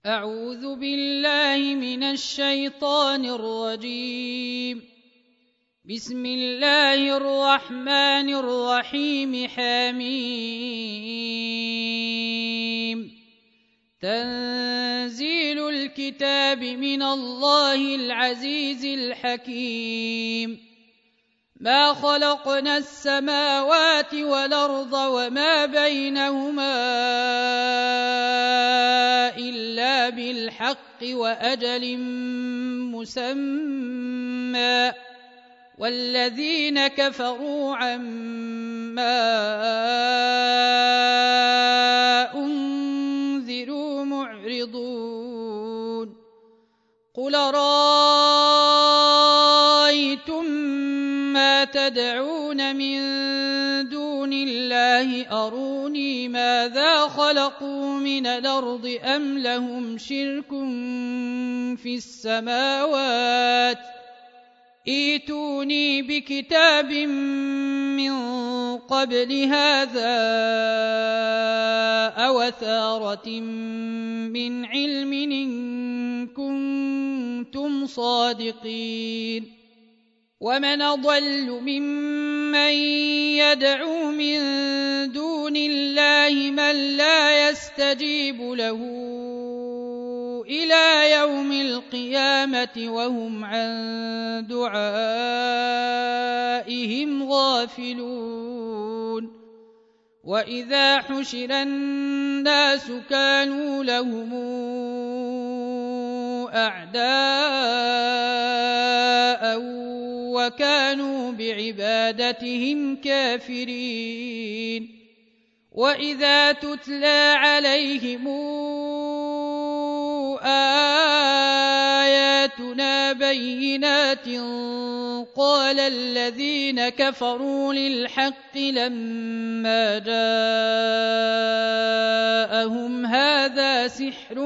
أعوذ بالله من الشيطان الرجيم. بسم الله الرحمن الرحيم. حميم. تنزيل الكتاب من الله العزيز الحكيم. ما خلقنا السماوات والأرض وما بينهما إلا بالحق وأجل مسمى، والذين كفروا عما أنذروا معرضون. قل رأيتم ما تدعون من دون الله أروني ماذا خلقوا من الأرض أم لهم شرك في السماوات، ائتوني بكتاب من قبل هذا أو أثارة من علم إن كنتم صادقين. ومن أضل ممن يدعو من دون الله من لا يستجيب له إلى يوم القيامة وهم عن دعائهم غافلون. وإذا حشر الناس كانوا لهم أعداء وكانوا بعبادتهم كافرين. وإذا تتلى عليهم آياتنا بينات قال الذين كفروا للحق لما جاءهم هذا سحر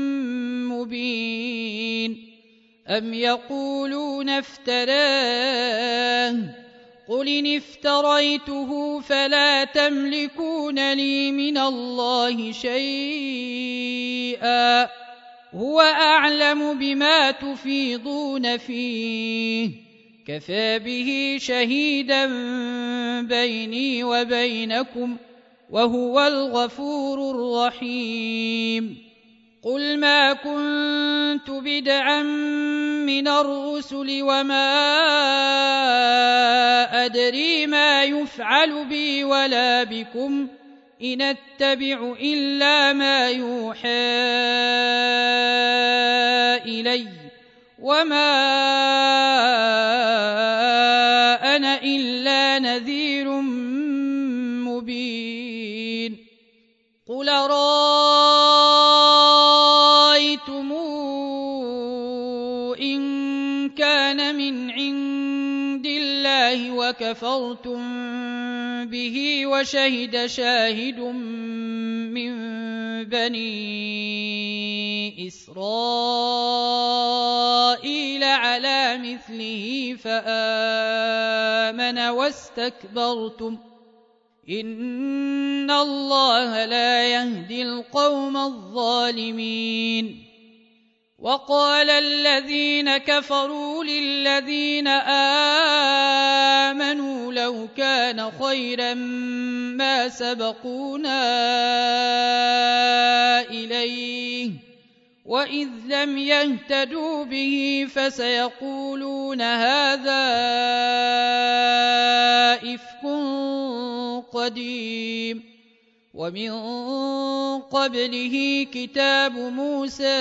مبين. أم يقولون افتراه، قل إن افتريته فلا تملكون لي من الله شيئا، هو أعلم بما تفيضون فيه، كفى به شهيدا بيني وبينكم وهو الغفور الرحيم. قل ما كنت بدعا من الرسل وما أدري ما يفعل بي ولا بكم، إن أتبع إلا ما يوحى إلي وما أنا إلا نذير مبين. قل رأيتم إن كان من عند الله وكفرتم به وشهد شاهد من بني إسرائيل على مثله فآمن واستكبرتم، إن الله لا يهدي القوم الظالمين. وقال الذين كفروا للذين آمنوا لو كان خيرا ما سبقونا إليه، وإذ لم يهتدوا به فسيقولون هذا إفك قديم. ومن قبله كتاب موسى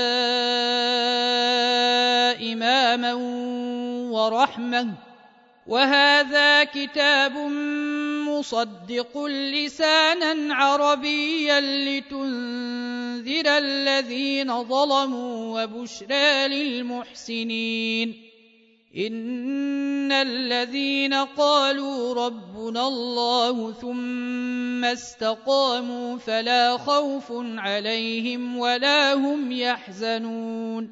إماما ورحمة، وهذا كتاب مصدق لسانا عربيا لتنذر الذين ظلموا وبشرى للمحسنين. إن الذين قالوا ربنا الله ثم استقاموا فلا خوف عليهم ولا هم يحزنون،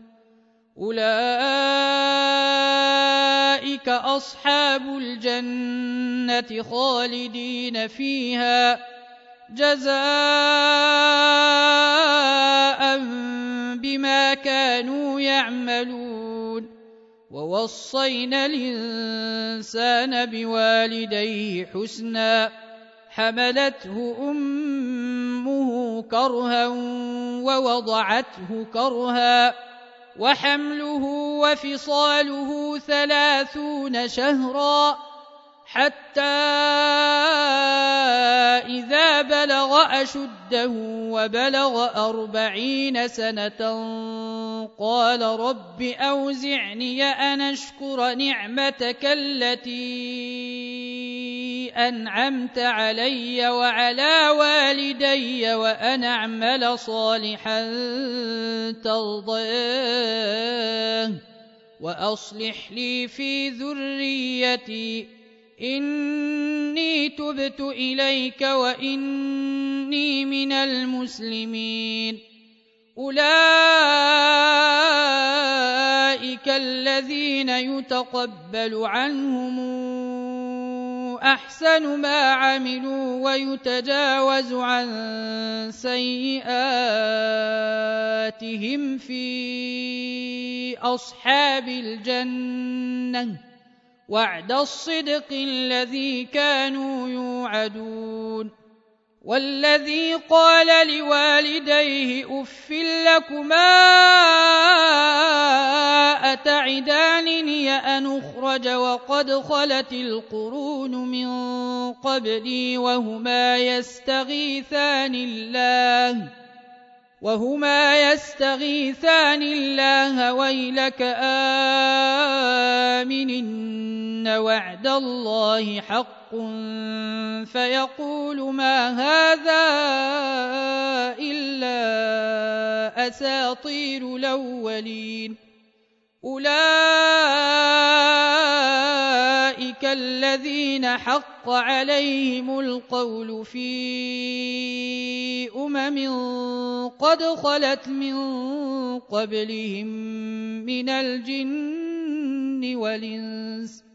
أولئك أصحاب الجنة خالدين فيها جزاء بما كانوا يعملون ووصينا الإنسان بوالديه حسنا حملته أمه كرها ووضعته كرها وحمله وفصاله 30 شهرا حتى إذا بلغ أشده وبلغ 40 سنة قال رب أوزعني أن أشكر نعمتك التي أنعمت علي وعلى والدي وأن أعمل صالحا ترضاه وأصلح لي في ذريتي إني تبت إليك وإني من المسلمين أولئك الذين يتقبل عنهم أحسن ما عملوا ويتجاوز عن سيئاتهم في أصحاب الجنة وعد الصدق الذي كانوا يوعدون والذي قال لوالديه أف لكما أتعدانني أن أخرج وقد خلت القرون من قبلي وهما يستغيثان الله ويلك آمنن وعد الله حق فيقول ما هذا إلا أساطير الأولين أولئك الذين حق عليهم القول في قد خلت من قبلهم من الجن والإنس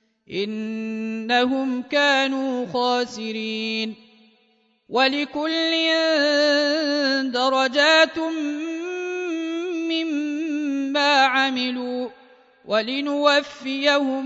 إنهم كانوا خاسرين ولكل درجات مما عملوا ولنوفيهم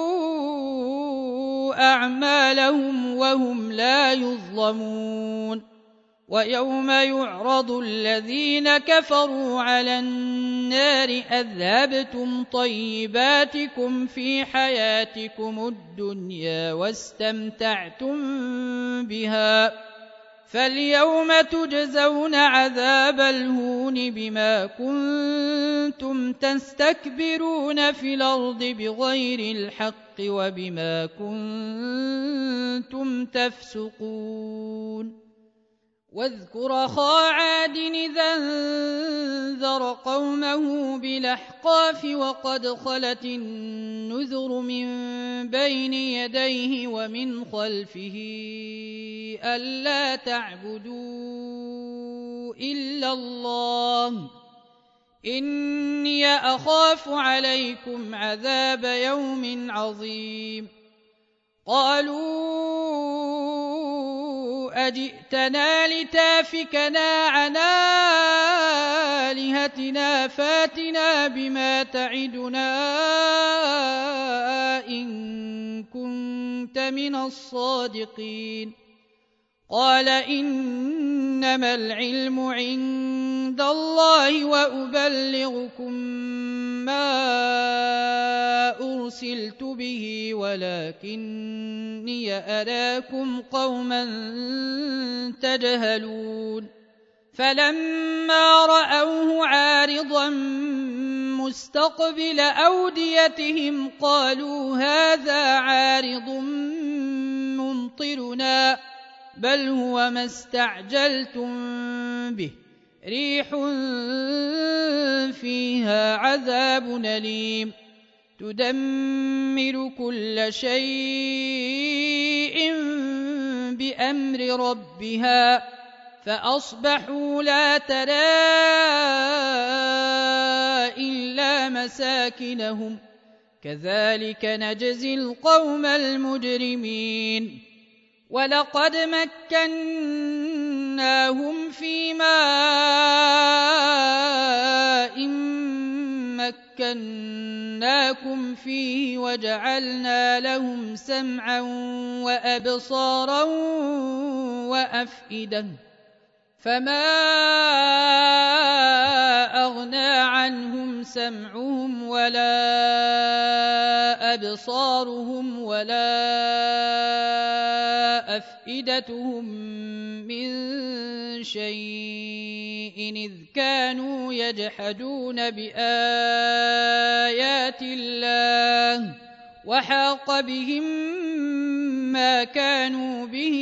أعمالهم وهم لا يظلمون ويوم يعرض الذين كفروا على النار أذهبتم طيباتكم في حياتكم الدنيا واستمتعتم بها فاليوم تجزون عذاب الهون بما كنتم تستكبرون في الأرض بغير الحق وبما كنتم تفسقون واذكر أخا عاد إذا انذر قومه بالأحقاف وقد خلت النذر من بين يديه ومن خلفه ألا تعبدوا إلا الله إني أخاف عليكم عذاب يوم عظيم قالوا أجئتنا لتافكنا عن آلهتنا فاتنا بما تعدنا إن كنت من الصادقين قال إنما العلم عند الله وأبلغكم ما أرسلت به ولكني أراكم قوما تجهلون فلما رأوه عارضا مستقبل أوديتهم قالوا هذا عارض ممطرنا بل هو ما استعجلتم به ريح فيها عذاب أليم تدمر كل شيء بأمر ربها فأصبحوا لا ترى إلا مساكنهم كذلك نجزي القوم المجرمين ولقد مكناهم في ماء مكناكم فيه وجعلنا لهم سمعا وأبصارا وأفئدة فما أغنى عنهم سمعهم ولا أبصارهم ولا أفئدتهم من شيء إذ كانوا يجحدون بآيات الله وحاق بهم ما كانوا به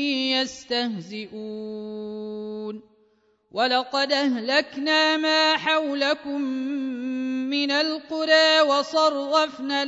يستهزئون ولقد أهلكنا ما حولكم من القرى وصرفنا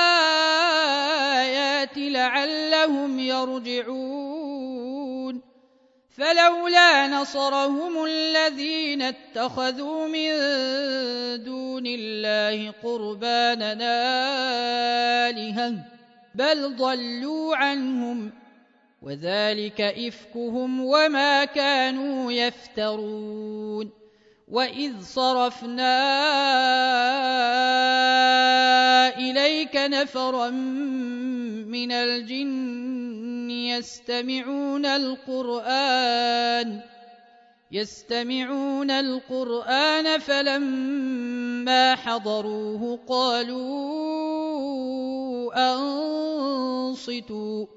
الآيات لعلهم يرجعون فلولا نصرهم الذين اتخذوا من دون الله قربانا آلهة بل ضلوا عنهم وذلك إفكهم وما كانوا يفترون وإذ صرفنا إليك نفرا من الجن يستمعون القرآن فلما حضروه قالوا أنصتوا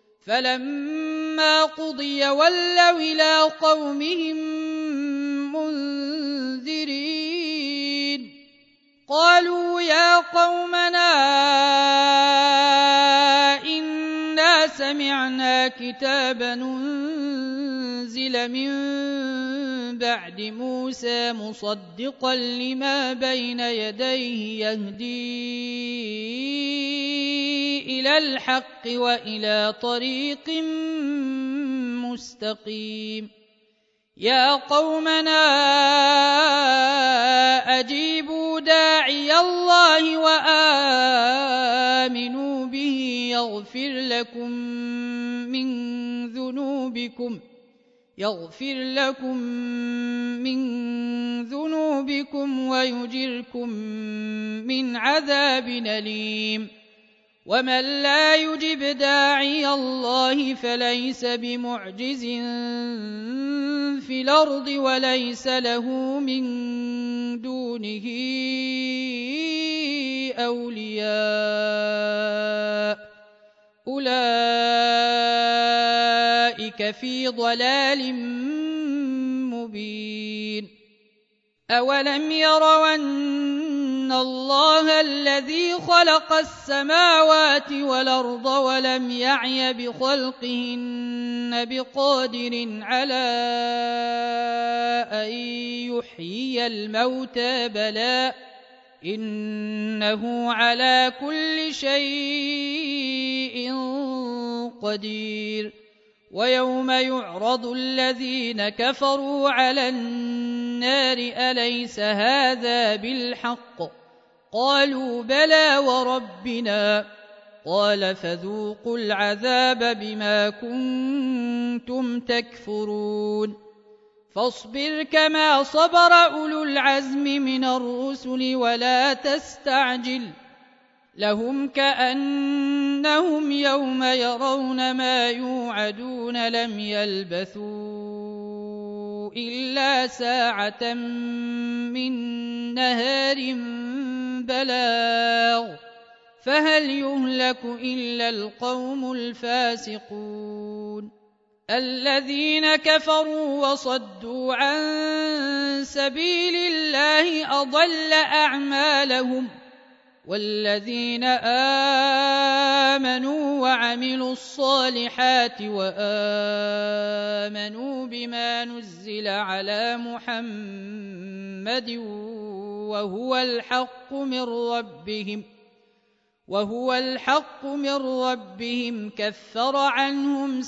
فلما قضي ولوا إلى قومهم منذرين قالوا يا قومنا إنا سمعنا كتابا أنزل من بعد موسى مصدقا لما بين يديه يهدي إلى الحق وإلى طريق مستقيم يا قومنا أجيبوا داعي الله وآمنوا به يغفر لكم من ذنوبكم ويجركم من عذاب أليم ومن لا يجب داعي الله فليس بمعجز في الأرض وليس له من دونه أولياء أولئك في ضلال مبين أولم يروا أن الله الذي خلق السماوات والأرض ولم يعي بخلقهن بقادر على أن يحيي الموتى بلى إنه على كل شيء قدير ويوم يعرض الذين كفروا على النار أليس هذا بالحق قالوا بلى وربنا قال فذوقوا العذاب بما كنتم تكفرون فاصبر كما صبر أولو العزم من الرسل ولا تستعجل لهم كأنهم يوم يرون ما يوعدون لم يلبثوا إلا ساعة من نهار بلاغ فهل يهلك إلا القوم الفاسقون الذين كفروا وصدوا عن سبيل الله أضل أعمالهم والذين آمنوا وعملوا الصالحات وآمنوا بما نزل على محمد وهو الحق من ربهم كفر عنهم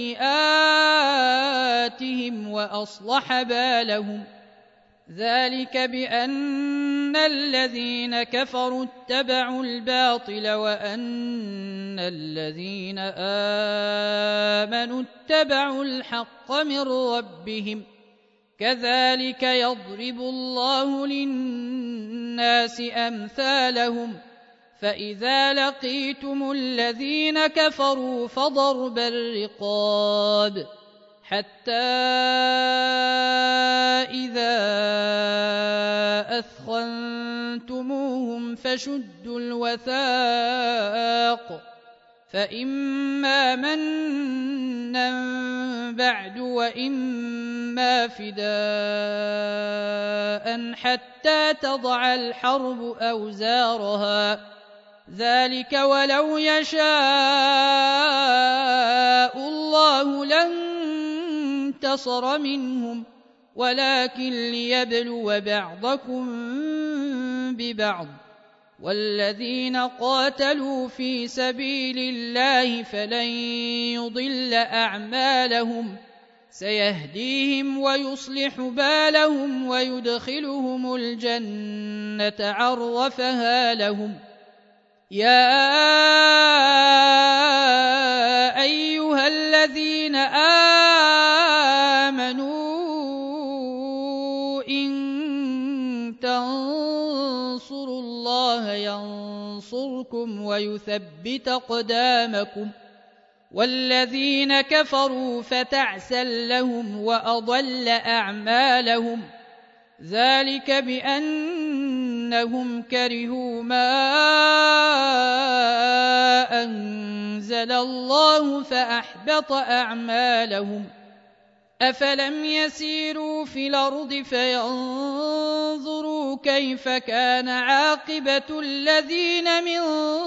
سيئاتهم وأصلح بالهم ذلك بأن الذين كفروا اتبعوا الباطل وأن الذين آمنوا اتبعوا الحق من ربهم كذلك يضرب الله للناس الناس أمثالهم فإذا لقيتم الذين كفروا فضرب الرقاب حتى إذا أثخنتموهم فشدوا الوثاق فإما منا بعد وإما فداء حتى تضع الحرب أوزارها ذلك ولو يشاء الله لانتصر منهم ولكن ليبلو بعضكم ببعض والذين قاتلوا في سبيل الله فلن يضل أعمالهم سيهديهم ويصلح بالهم ويدخلهم الجنة عرفها لهم يا أيها الذين آمنوا إن تنصروا الله ينصركم ويثبت أقدامكم والذين كفروا فتعسا لهم وأضل أعمالهم ذلك بأنهم كرهوا ما أنزل الله فأحبط أعمالهم أفلم يسيروا في الأرض فينظروا كيف كان عاقبة الذين من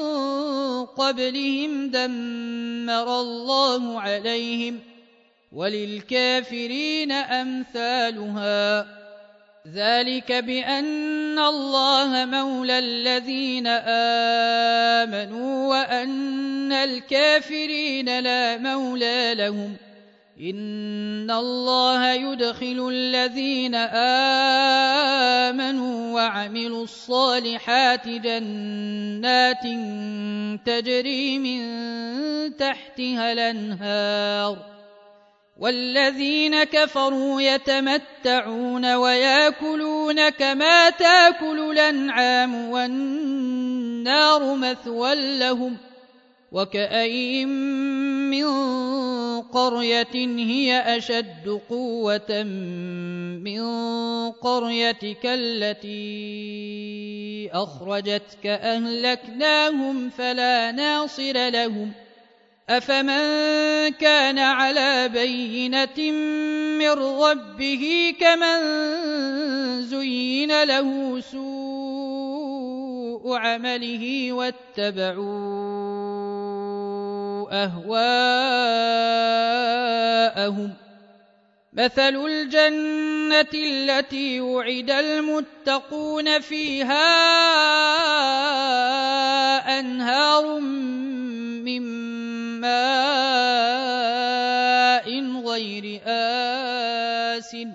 قبلهم دمر الله عليهم وللكافرين أمثالها ذلك بأن الله مولى الذين آمنوا وأن الكافرين لا مولى لهم إن الله يدخل الذين آمنوا وعملوا الصالحات جنات تجري من تحتها الأنهار والذين كفروا يتمتعون ويأكلون كما تأكل الأنعام والنار مثوى لهم وكأين من قرية هي أشد قوة من قريتك التي أخرجتك أهلكناهم فلا ناصر لهم أفمن كان على بينة من ربه كمن زين له سوء عمله واتبعوا أهواءهم مثل الجنة التي وعد المتقون فيها أنهار من ماء غير آسن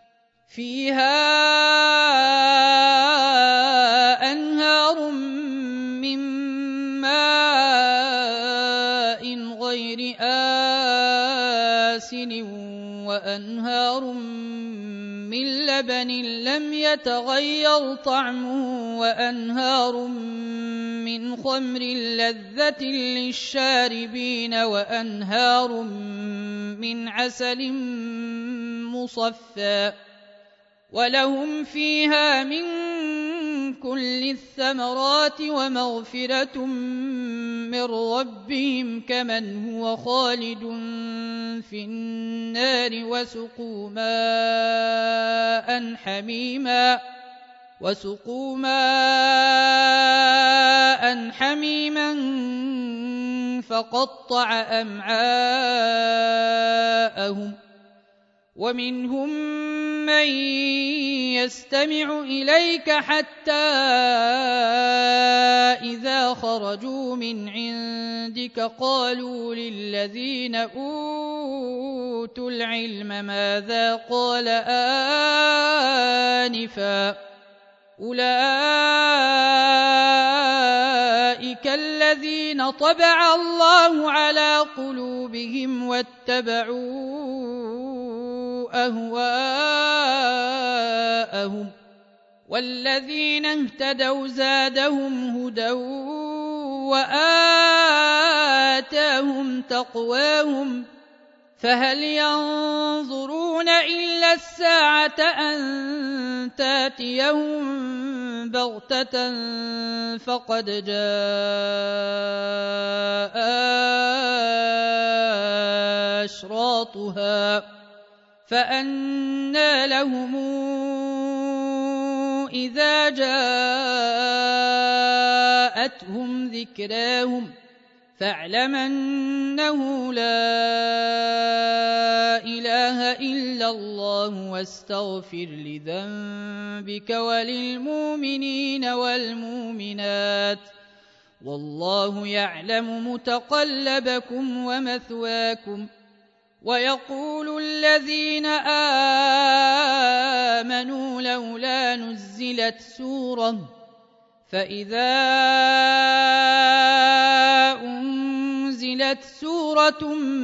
وأنهار من لبن لم يتغير طعمه وأنهار من خمر لذة للشاربين وأنهار من عسل مصفى ولهم فيها من كل الثمرات ومغفرة من ربهم كمن هو خالد في النار وسقوا ماء حميما فقطع أمعاءهم ومنهم من يستمع إليك حتى إذا خرجوا من عندك قالوا للذين أوتوا العلم ماذا قال آنفا أولئك الذين طبع الله على قلوبهم واتبعوا أهواءهم والذين اهتدوا زادهم هدى وآتاهم تقواهم فهل ينظرون إلا الساعة أن تاتيهم بغتة فقد جاء أشراطها فأنى لهم إذا جاءتهم ذكراهم فاعلم أنه لا إله إلا الله واستغفر لذنبك وللمؤمنين والمؤمنات والله يعلم متقلبكم ومثواكم. ويقول الذين آمنوا لولا نزلت سورة فإذا أنزلت سورة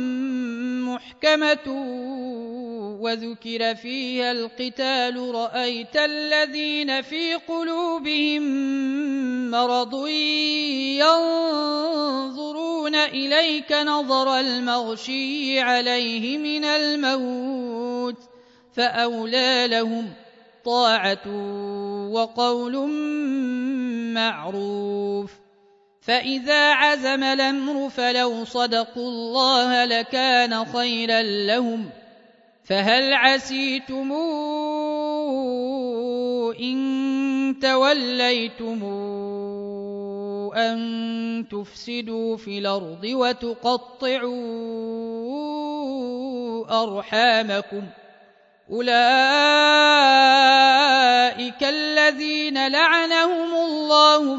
محكمة وذكر فيها القتال رأيت الذين في قلوبهم مرض ينظرون إليك نظر المغشي عليه من الموت فأولى لهم طاعة وقول معروف. فإذا عزم الأمر فلو صدقوا الله لكان خيرا لهم. فهل عسيتم إن توليتم أن تفسدوا في الأرض وتقطعوا أرحامكم أولئك الذين لعنهم الله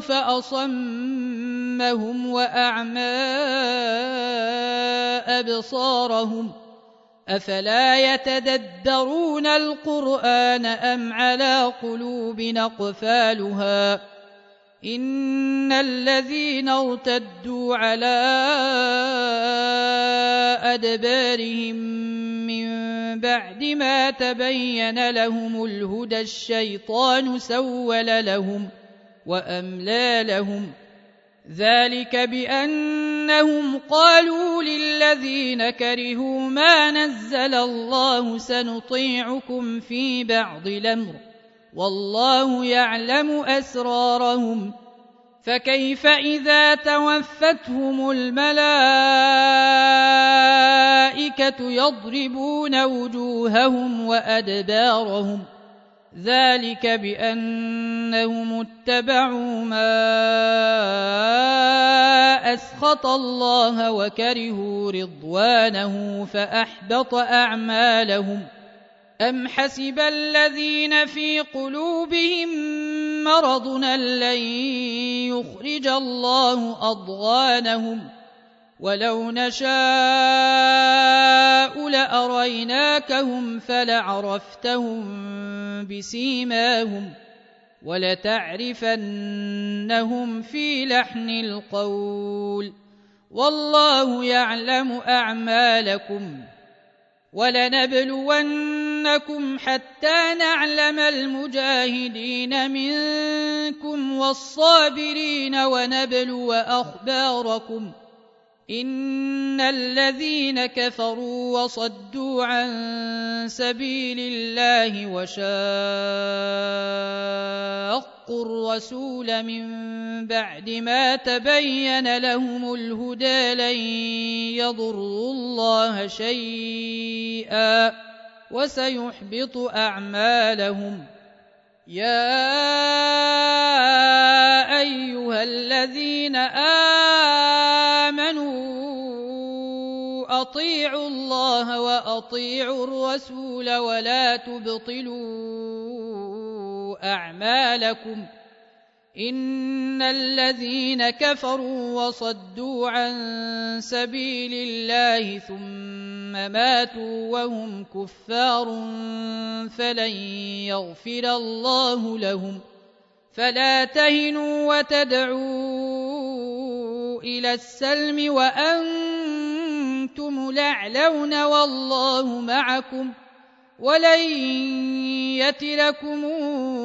فأصمهم وأعمى أبصارهم أفلا يتدبرون القرآن أم على قلوب أقفالها إن الذين ارتدوا على أدبارهم من بعد ما تبين لهم الهدى الشيطان سول لهم وأملى لهم ذلك بأنهم قالوا للذين كرهوا ما نزل الله سنطيعكم في بعض الأمر والله يعلم أسرارهم فكيف إذا توفتهم الملائكة يضربون وجوههم وأدبارهم ذلك بأنهم اتبعوا ما أسخط الله وكرهوا رضوانه فأحبط أعمالهم. أم حسب الذين في قلوبهم مرض لن يخرج الله أضغانهم ولو نشاء لأريناكهم فلعرفتهم بسيماهم ولتعرفنهم في لحن القول والله يعلم أعمالكم. ولنبلونكم حتى نعلم المجاهدين منكم والصابرين ونبلو أخباركم إن الذين كفروا وصدوا عن سبيل الله وشاقوا الرسول من بعد ما تبين لهم الهدى لن يضروا الله شيئا وسيحبط أعمالهم. يا أيها الذين آمنوا أطيعوا الله وأطيعوا الرسول ولا تبطلوا أعمالكم إن الذين كفروا وصدوا عن سبيل الله ثم ماتوا وهم كفار فلن يغفر الله لهم. فلا تهنوا وتدعوا إلى السلم وأنتم الأعلون والله معكم ولن يتركم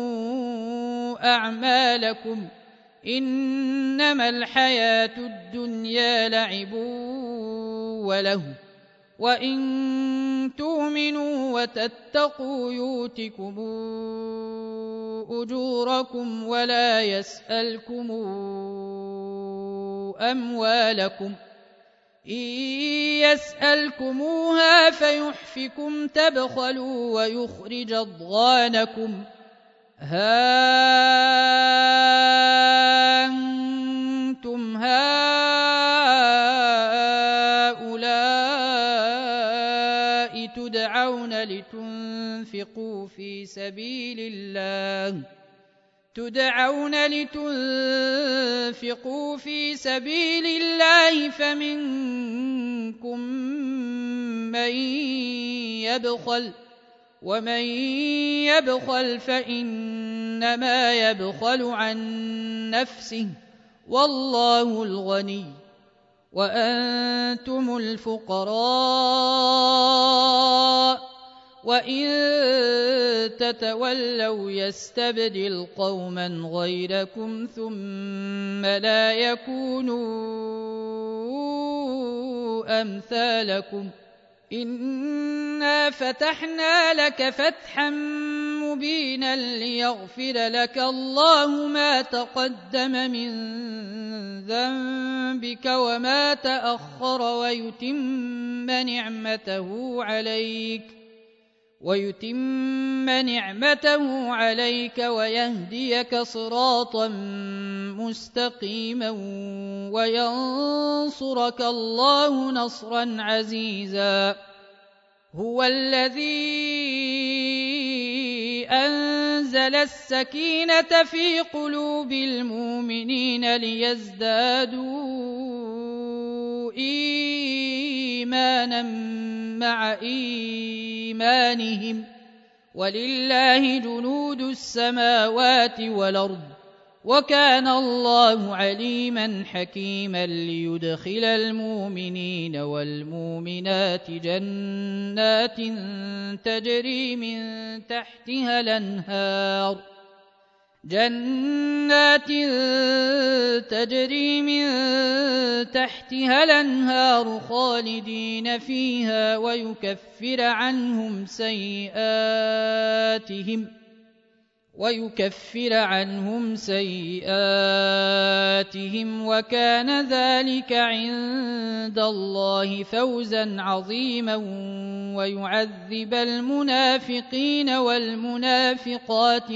أعمالكم إنما الحياة الدنيا لعب وله وإن تؤمنوا وتتقوا يؤتكم أجوركم ولا يسألكم أموالكم إن يسألكموها فيحفكم تبخلوا ويخرج أضغانكم ها أنتم هؤلاء تدعون لتنفقوا في سبيل الله فمنكم من يبخل ومن يبخل فإنما يبخل عن نفسه والله الغني وأنتم الفقراء وإن تتولوا يستبدل قوما غيركم ثم لا يكونوا أمثالكم إنا فتحنا لك فتحا مبينا ليغفر لك الله ما تقدم من ذنبك وما تأخر ويتم نعمته عليك ويهديك صراطا مستقيما وينصرك الله نصرا عزيزا هو الذي أنزل السكينة في قلوب المؤمنين ليزدادوا إيمانا مع إيمانهم ولله جنود السماوات والأرض وكان الله عليما حكيما ليدخل المؤمنين والمؤمنات جنات تجري من تحتها الأنهار خالدين فيها ويكفر عنهم سيئاتهم وكان ذلك عند الله فوزا عظيما ويعذب المنافقين والمنافقات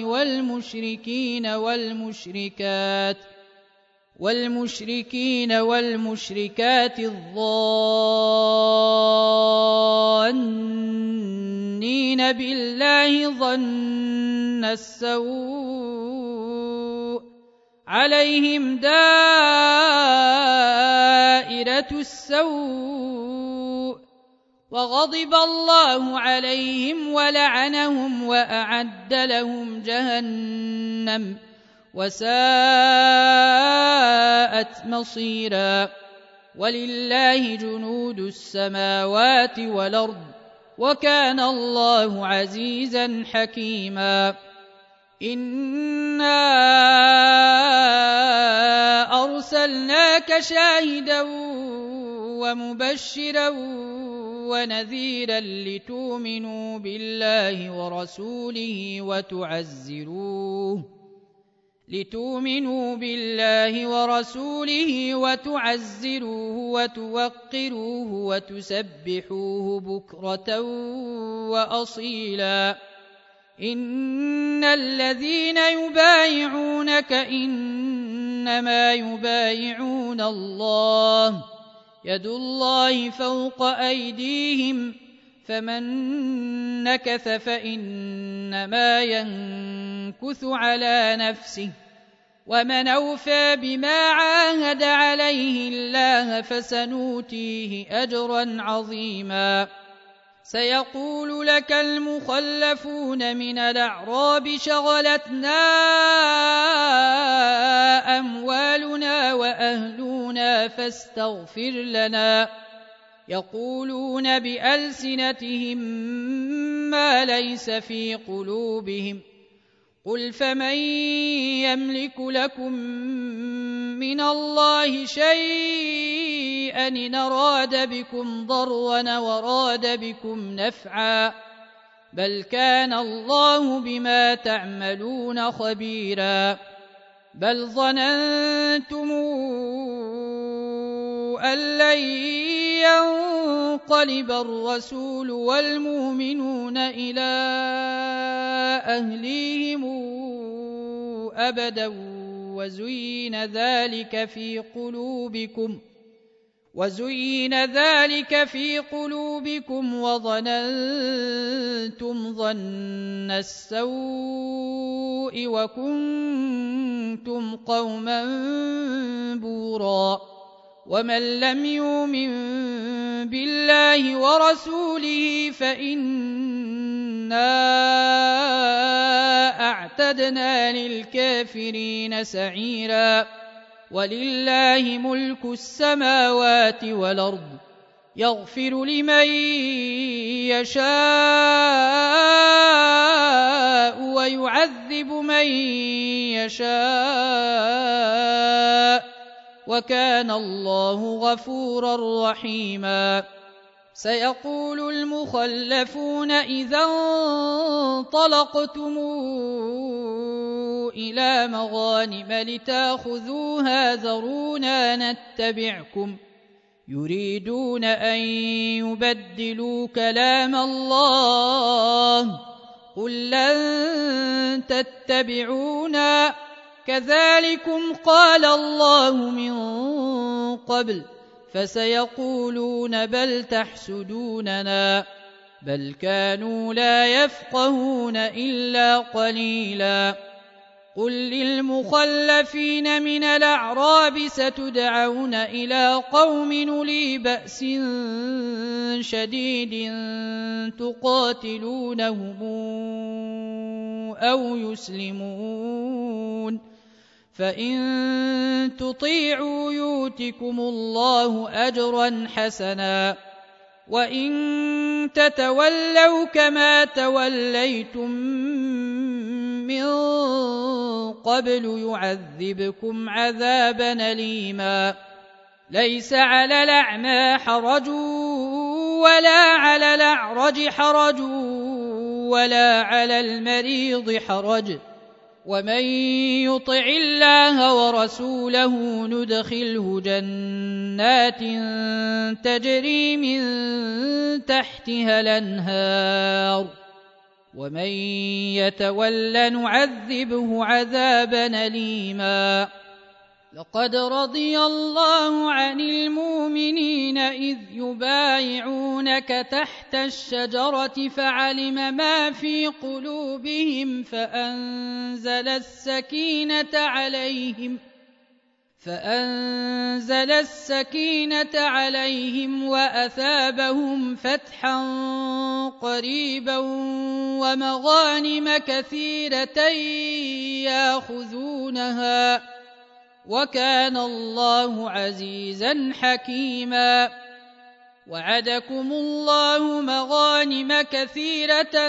والمشركات الظانين بالله ظن السوء عليهم دائرة السوء وغضب الله عليهم ولعنهم وأعد لهم جهنم وساءت مصيرا ولله جنود السماوات والأرض وكان الله عزيزا حكيما إنا أرسلناك شاهدا ومبشرا ونذيرا لتؤمنوا بالله ورسوله وتعزروه وتوقروه وتسبحوه بكرة وأصيلا إن الذين يبايعونك إنما يبايعون الله يد الله فوق أيديهم فمن نكث فإنما ينكث على نفسه ومن أوفى بما عاهد عليه الله فسنؤتيه أجرا عظيما سيقول لك المخلفون من الأعراب شغلتنا أموالنا وأهلنا فاستغفر لنا يقولون بألسنتهم ما ليس في قلوبهم قل فمن يملك لكم من الله شيئا إن أراد بكم ضرا وراد بكم نفعا بل كان الله بما تعملون خبيرا بل ظننتم أن لن ينقلب الرسول والمؤمنون إلى أهليهم أبدا وزين ذلك في قلوبكم وظننتم ظن السوء وكنتم قوما بورا ومن لم يؤمن بالله ورسوله فإنا أعتدنا للكافرين سعيرا ولله ملك السماوات والأرض يغفر لمن يشاء ويعذب من يشاء وكان الله غفورا رحيما سيقول المخلفون إذا انطلقتم إلى مغانم لتاخذوها ذرونا نتبعكم يريدون أن يبدلوا كلام الله قل لن تتبعونا كذلكم قال الله من قبل فسيقولون بل تحسدوننا بل كانوا لا يفقهون إلا قليلا قل للمخلفين من الأعراب ستدعون إلى قوم أولي بأس شديد تقاتلونهم أو يسلمون فإن تطيعوا يؤتكم الله أجرا حسنا وإن تتولوا كما توليتم من قبل يعذبكم عذابا أليما ليس على الأعمى حرج ولا على الأعرج حرج ولا على المريض حرج ومن يطع الله ورسوله ندخله جنات تجري من تحتها الأنهار ومن يتول نعذبه عذابا أليما لقد رضي الله عن المؤمنين إذ يبايعونك تحت الشجرة فعلم ما في قلوبهم فأنزل السكينة عليهم وأثابهم فتحا قريبا ومغانم كثيرة يأخذونها وكان الله عزيزا حكيما وعدكم الله مغانم كثيرة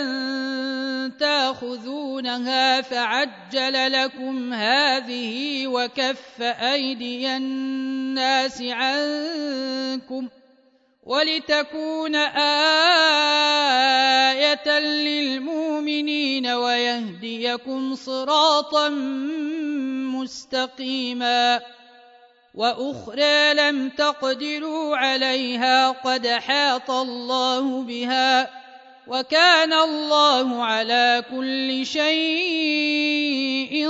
تأخذونها فعجل لكم هذه وكف أيدي الناس عنكم ولتكون آية للمؤمنين ويهديكم صراطا مستقيما وأخرى لم تقدروا عليها قد حاط الله بها وكان الله على كل شيء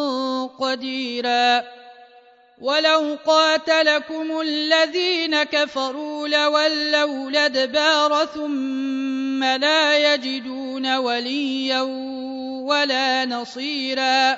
قديرا ولو قاتلكم الذين كفروا لولوا الأدبار ثم لا يجدون وليا ولا نصيرا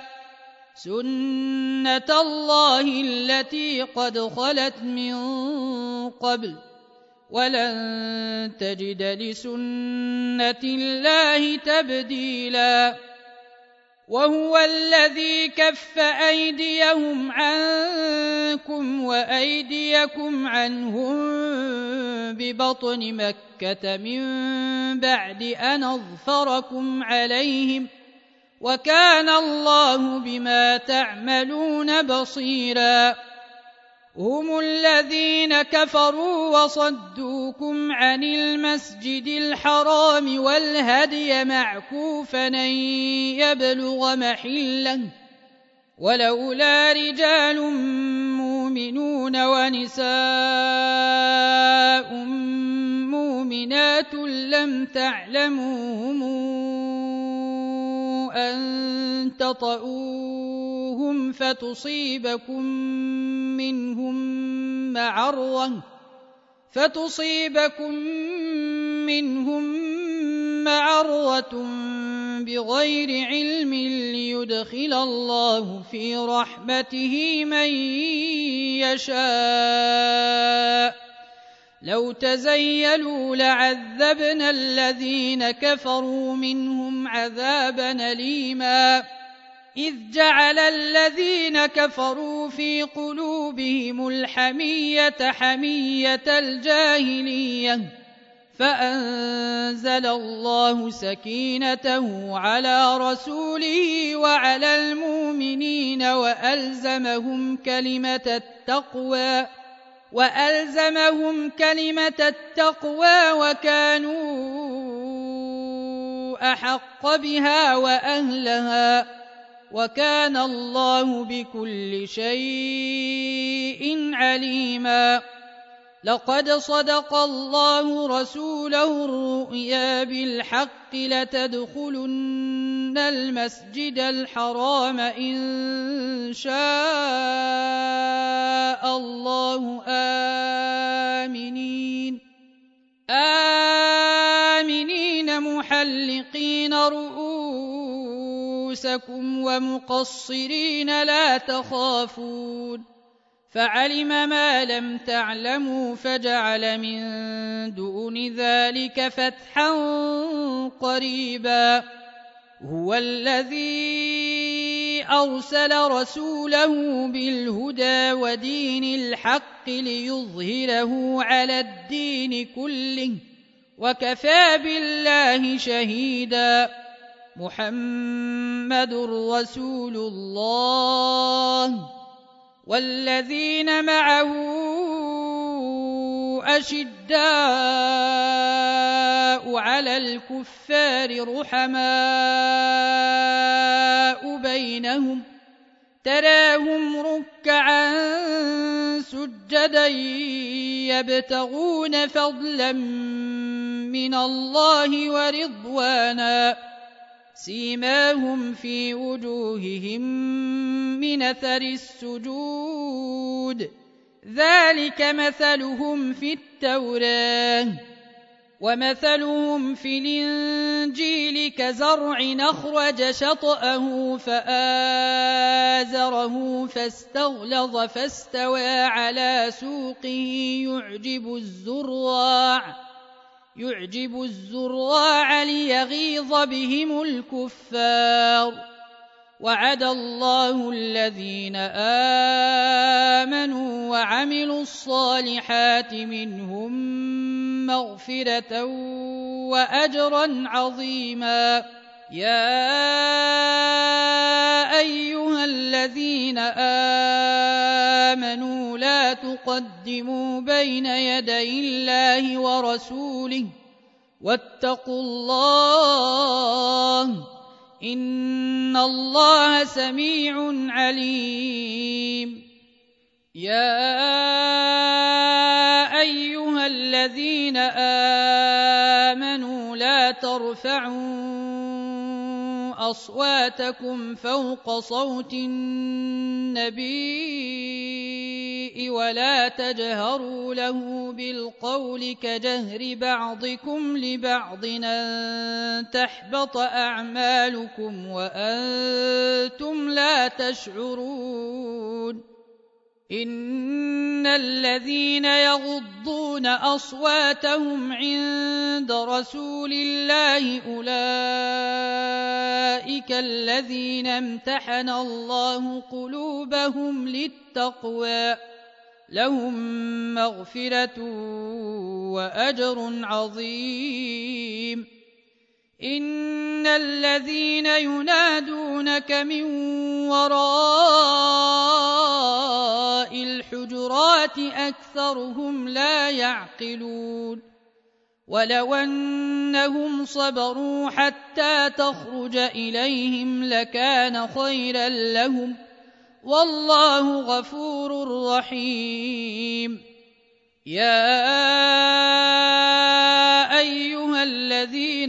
سنة الله التي قد خلت من قبل ولن تجد لسنة الله تبديلا وهو الذي كف أيديهم عنكم وأيديكم عنهم ببطن مكة من بعد أن أظفركم عليهم وكان الله بما تعملون بصيرا هم الذين كفروا وصدوكم عن المسجد الحرام والهدي معكوفا أن يبلغ محله ولولا رجال مؤمنون ونساء مؤمنات لم تعلموهم أن تطؤوهم فتصيبكم منهم معرة بغير علم ليدخل الله في رحمته من يشاء لو تزيلوا لعذبنا الذين كفروا منهم عذابا أليما إذ جعل الذين كفروا في قلوبهم الحمية حمية الجاهلية فأنزل الله سكينته على رسوله وعلى المؤمنين وألزمهم كلمة التقوى وكانوا أحق بها وأهلها وكان الله بكل شيء عليما لقد صدق الله رسوله الرؤيا بالحق لتدخلن المسجد الحرام إن شاء الله آمنين محلقين رؤوسكم ومقصرين لا تخافون فعلم ما لم تعلموا فجعل من دون ذلك فتحا قريبا هو الذي أرسل رسوله بالهدى ودين الحق ليظهره على الدين كله وكفى بالله شهيدا محمد رسول الله والذين معه أشداء على الكفار رحماء بينهم تراهم ركعا سجدا يبتغون فضلا من الله ورضوانا سيماهم في وجوههم من أثر السجود ذلك مثلهم في التوراة ومثلهم في الإنجيل كزرع أخرج شطأه فآزره فاستغلظ فاستوى على سوقه يعجب الزراع ليغيظ بهم الكفار وعد الله الذين آمنوا وعملوا الصالحات منهم مغفرة وأجرا عظيما يا أيها الذين آمنوا لا تقدموا بين يدي الله ورسوله واتقوا الله إن الله سميع عليم يا أيها الذين آمنوا لا ترفعوا أصواتكم فوق صوت النبي ولا تجهروا له بالقول كجهر بعضكم لبعض أن تحبط أعمالكم وأنتم لا تشعرون إن الذين يغضون أصواتهم عند رسول الله أولئك الذين امتحن الله قلوبهم للتقوى لهم مغفرة وأجر عظيم. إن الذين ينادونك من وراء الحجرات أكثرهم لا يعقلون. ولو أنهم صبروا حتى تخرج إليهم لكان خيرا لهم والله غفور رحيم. يا أيها الذين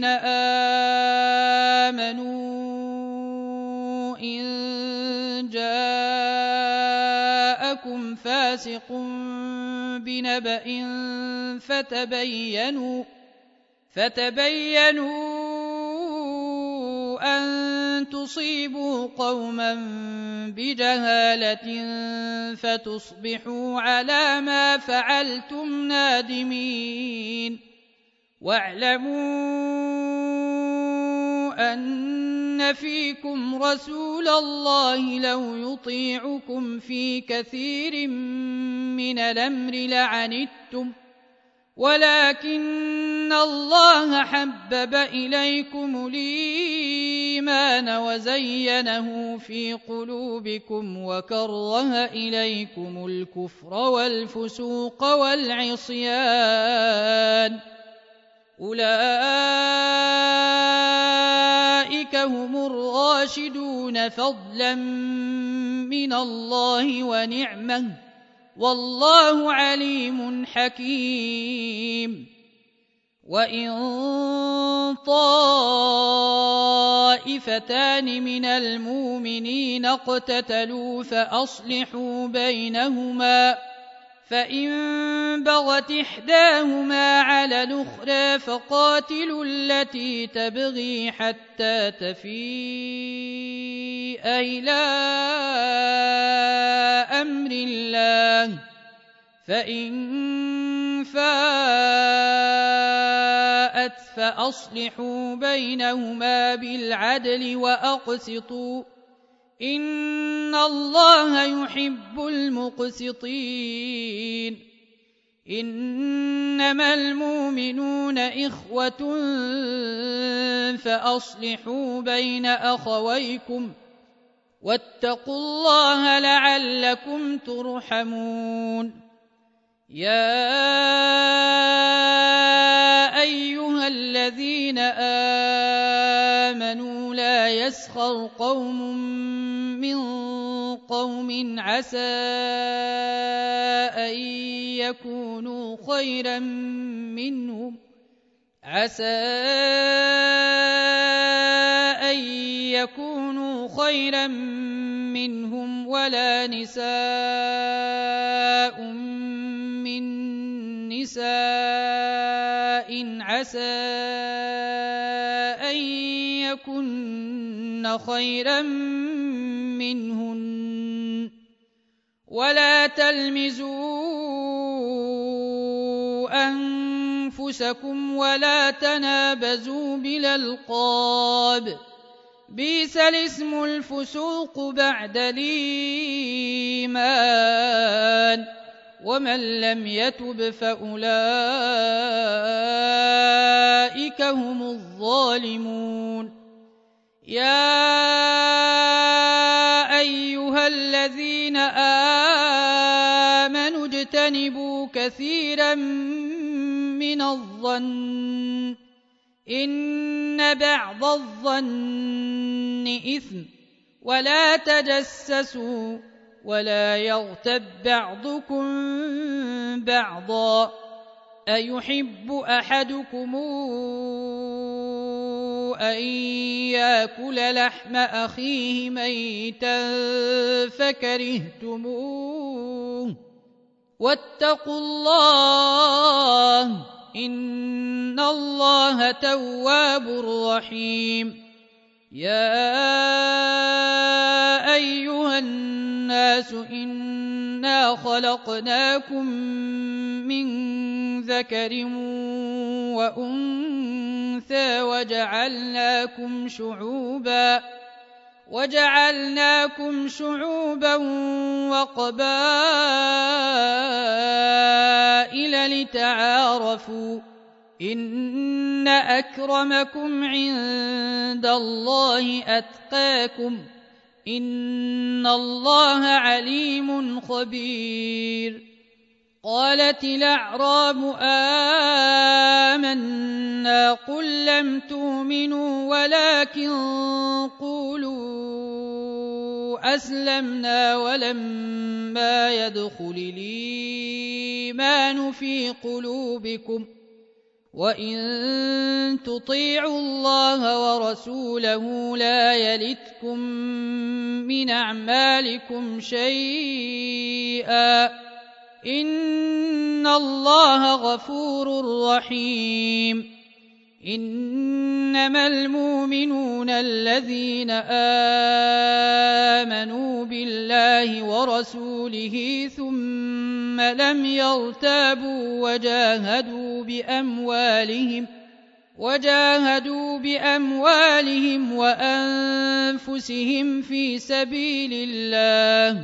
آمنوا إن جاءكم فاسق بنبأ فتبينوا أن تصيبوا قوما بجهالة فتصبحوا على ما فعلتم نادمين. واعلموا أن فيكم رسول الله لو يطيعكم في كثير من الأمر لعنتم ولكن الله حبب إليكم الإيمان وزينه في قلوبكم وكره إليكم الكفر والفسوق والعصيان أولئك هم الراشدون فضلا من الله ونعمه والله عليم حكيم. وإن طائفتان من المؤمنين اقتتلوا فأصلحوا بينهما فإن بغت إحداهما على الأخرى فقاتلوا التي تبغي حتى تفيء إلى أمر الله فإن فاءت فأصلحوا بينهما بالعدل وأقسطوا إن الله يحب المقسطين. إنما المؤمنون إخوة فأصلحوا بين أخويكم واتقوا الله لعلكم ترحمون. يا أيها الذين آمنوا لا يسخر قوم من قوم عسى أن يكونوا خيرا منهم ولا نساء من نساء عسى أن يكن خيرا منهن ولا تلمزوا أنفسكم ولا تنابزوا بالألقاب بئس الاسم الفسوق بعد الإيمان ومن لم يتب فأولئك هم الظالمون. يا أيها الذين آمنوا اجتنبوا كثيرا من الظن إن بعض الظن إثم ولا تجسسوا ولا يغتب بعضكم بعضا أيحب أحدكم أن يأكل لحم أخيه ميتا فكرهتموه واتقوا الله إن الله تواب رحيم. يا أيها الناس إن إنا خلقناكم من ذكر وأنثى وجعلناكم شعوبا وقبائل لتعارفوا إن أكرمكم عند الله أتقاكم إن الله عليم خبير. قالت الأعراب آمنا قل لم تؤمنوا ولكن قولوا أسلمنا ولما يدخل الإيمان في قلوبكم وإن تطيعوا الله ورسوله لا يلتكم من أعمالكم شيئا إن الله غفور رحيم. إنما المؤمنون الذين آمنوا بالله ورسوله ثم لم يرتابوا وجاهدوا بأموالهم وأنفسهم في سبيل الله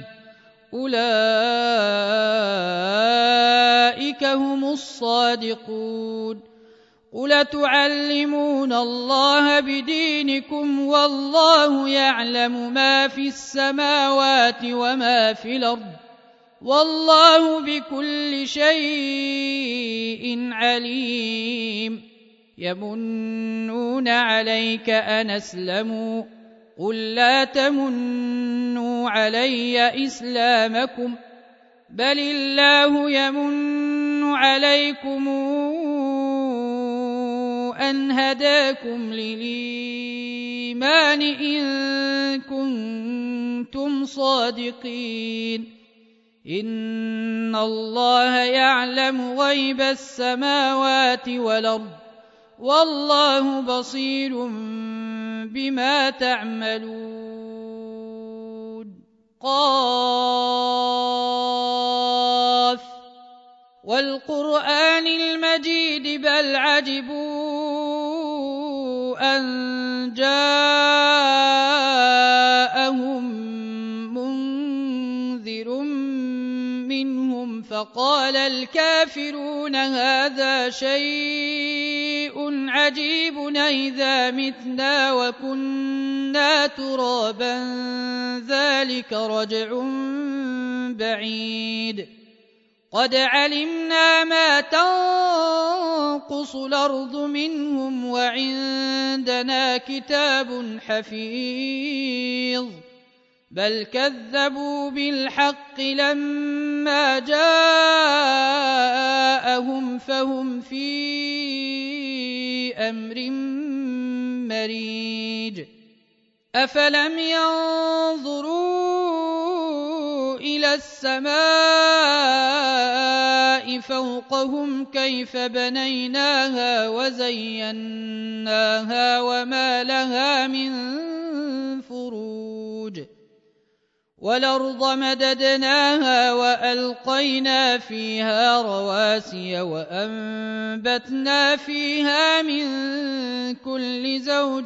أولئك هم الصادقون. قل تعلمون الله بدينكم والله يعلم ما في السماوات وما في الأرض والله بكل شيء عليم. يمنون عليك أن أسلموا قل لا تمنوا علي إسلامكم بل الله يمن عليكم أن هداكم للإيمان إن كنتم صادقين. إن الله يعلم غيب السماوات والأرض والله بصير بما تعملون. قاف والقرآن المجيد بل عجبوا أن جاءهم منذر منهم فقال الكافرون هذا شيء عجيب أإذا متنا وكنا ترابا ذلك رجع بعيد. قد علمنا ما تنقص الأرض منهم وعندنا كتاب حفيظ بل كذبوا بالحق لما جاءهم فهم في أمر مريج. أفلم ينظروا إلى السماء فوقهم كيف بنيناها وزيناها وما لها من فروج. والأرض مددناها وألقينا فيها رواسي وأنبتنا فيها من كل زوج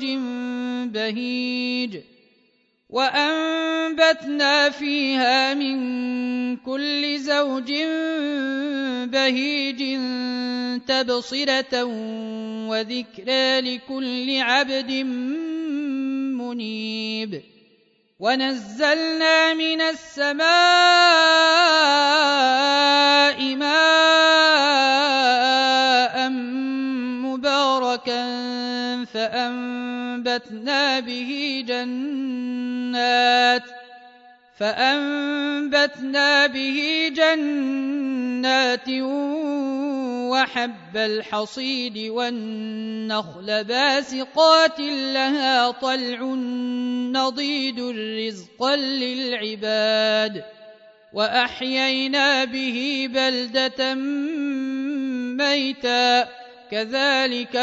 بهيج تبصرة وذكرى لكل عبد منيب. ونزلنا من السماء ماء مباركا فأنبتنا به جنات وحب الحصيد والنخل باسقات لها طلع نضيد رزقا للعباد وأحيينا به بلدة ميتا كذلك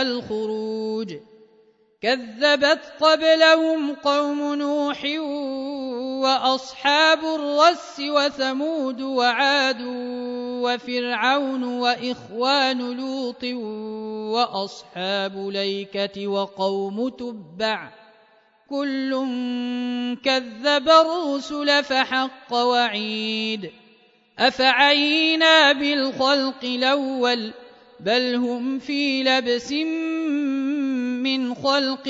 الخروج. كذبت قبلهم قوم نوح وأصحاب الرس وثمود وعاد وفرعون وإخوان لوط وأصحاب الأيكة وقوم تبع كل كذب الرسل فحق وعيد أفعينا بالخلق الأول بل هم في لبس من خلق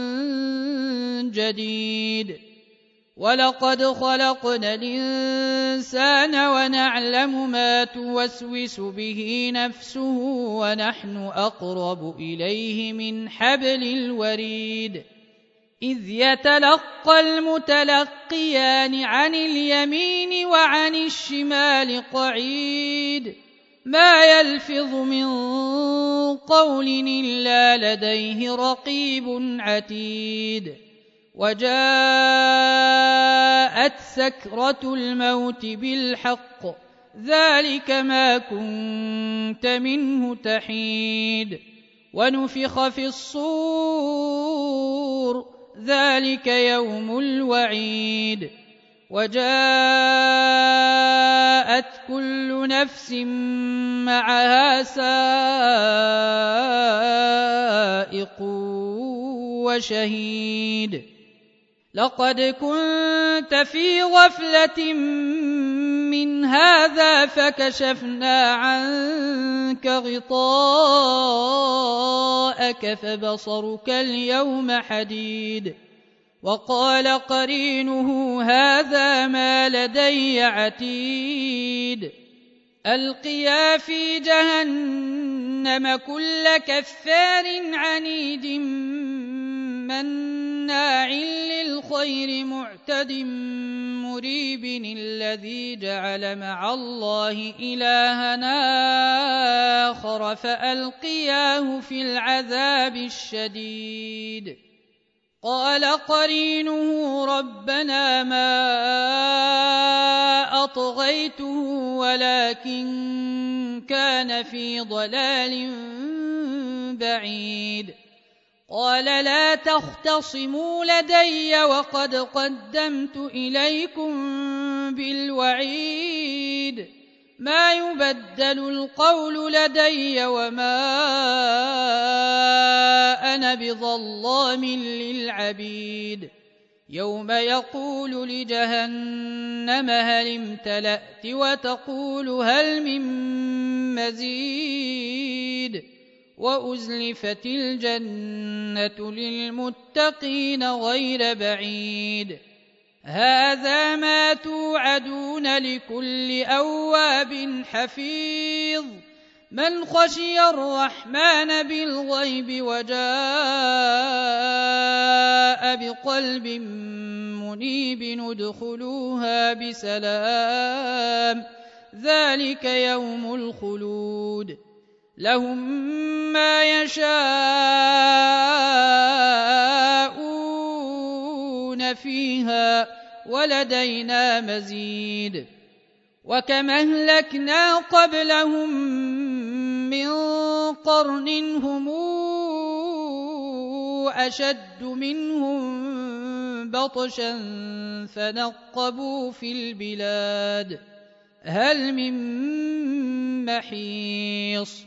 جديد ولقد خلقنا الإنسان ونعلم ما توسوس به نفسه ونحن أقرب إليه من حبل الوريد إذ يتلقى المتلقيان عن اليمين وعن الشمال قعيد ما يلفظ من قول إلا لديه رقيب عتيد وجاءت سكرة الموت بالحق ذلك ما كنت منه تحيد ونفخ في الصور ذلك يوم الوعيد وجاءت كل نفس معها سائق وشهيد لقد كنت في غفلة من هذا فكشفنا عنك غطاءك فبصرك اليوم حديد وقال قرينه هذا ما لدي عتيد ألقيا في جهنم كل كفار عنيد مناع للخير معتد مريب الذي جعل مع الله إلهنا آخر فألقياه في العذاب الشديد قال قرينه ربنا ما أطغيته ولكن كان في ضلال بعيد قال لا تختصموا لدي وقد قدمت إليكم بالوعيد ما يبدل القول لدي وما أنا بظلام للعبيد يوم يقول لجهنم هل امتلأت وتقول هل من مزيد وأزلفت الجنة للمتقين غير بعيد هذا ما توعدون لكل أواب حفيظ من خشي الرحمن بالغيب وجاء بقلب منيب ادخلوها بسلام ذلك يوم الخلود لهم ما يشاءون فيها ولدينا مزيد وكم أهلكنا قبلهم من قرن هم أشد منهم بطشا فنقبوا في البلاد هل من محيص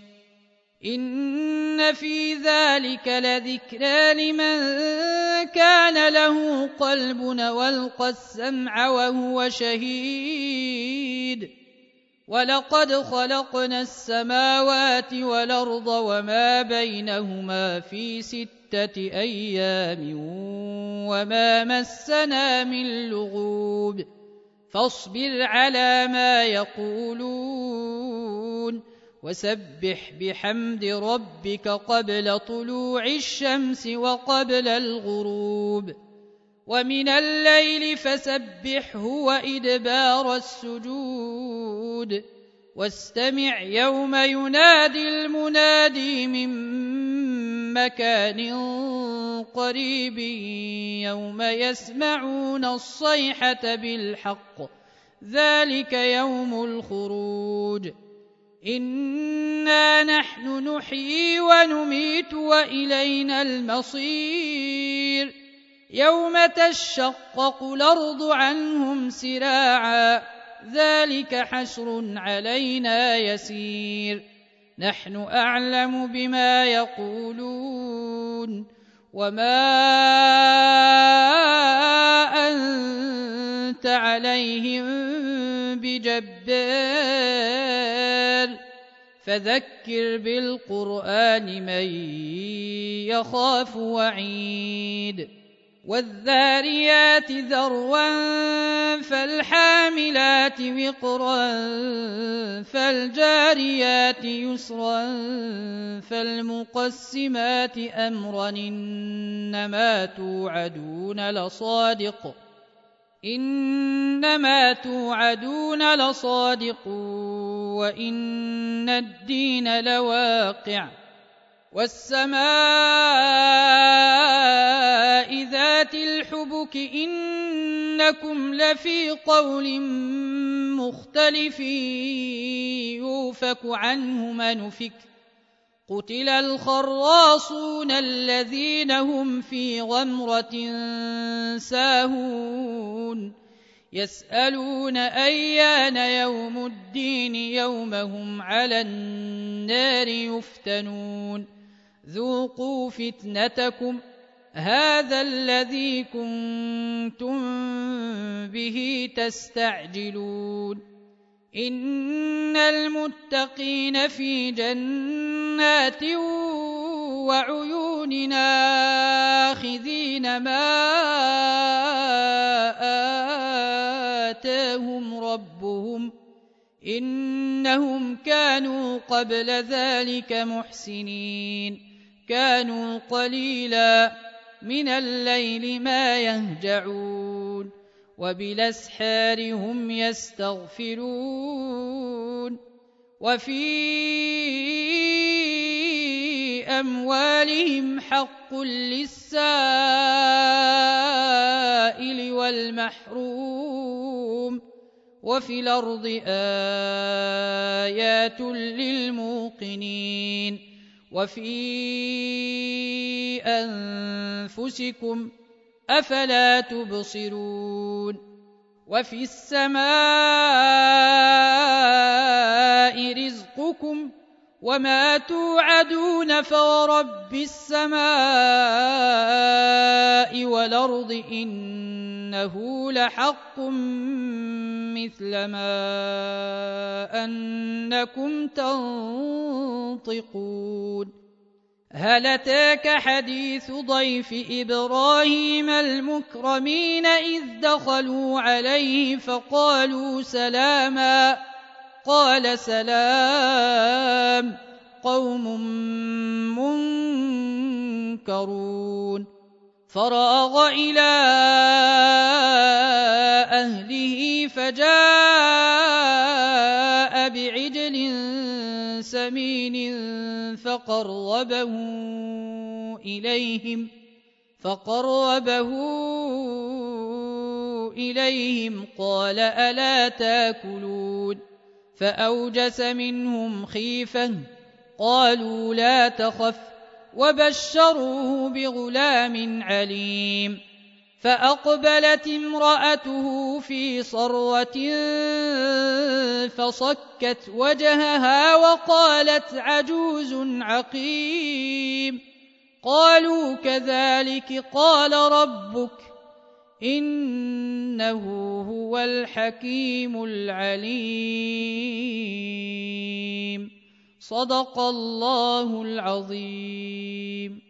إن في ذلك لذكرى لمن كان له قلب والقى السمع وهو شهيد ولقد خلقنا السماوات والأرض وما بينهما في 6 أيام وما مسنا من لغوب فاصبر على ما يقولون وسبح بحمد ربك قبل طلوع الشمس وقبل الغروب ومن الليل فسبحه وإدبار السجود واستمع يوم ينادي المنادي من مكان قريب يوم يسمعون الصيحة بالحق ذلك يوم الخروج إنا نحن نحيي ونميت وإلينا المصير يوم تشقق الأرض عنهم سراعا ذلك حشر علينا يسير نحن أعلم بما يقولون وما أنت عليهم بجبار فذكر بالقرآن من يخاف وعيد والذاريات ذروا فالحاملات وقرا فالجاريات يسرا فالمقسمات أمرا إنما توعدون لصادق وإن الدين لواقع والسماء ذات الحبك إنكم لفي قول مختلف يؤفك عنه من أفك قتل الخراصون الذين هم في غمرة ساهون يسألون أيان يوم الدين يوم هم على النار يفتنون ذوقوا فتنتكم هذا الذي كنتم به تستعجلون إن المتقين في جنات وعيون آخذين ما آتاهم ربهم إنهم كانوا قبل ذلك محسنين كانوا قليلا من الليل ما يهجعون وبالأسحار هم يستغفرون وفي أموالهم حق للسائل والمحروم وفي الأرض آيات للموقنين وفي أنفسكم أفلا تبصرون وفي السماء رزقكم وما توعدون فورب السماء والأرض إنه لحق مثل ما أنكم تنطقون هل أتاك حديث ضيف إبراهيم المكرمين إذ دخلوا عليه فقالوا سلاما قال سلام قوم منكرون فراغ إلى أهله فجاء بعجل سمين فقربه إليهم قال ألا تاكلون فأوجس منهم خيفة قالوا لا تخف وبشروه بغلام عليم فأقبلت امرأته في صرة فصكت وجهها وقالت عجوز عقيم قالوا كذلك قال ربك إنه هو الحكيم العليم صدق الله العظيم.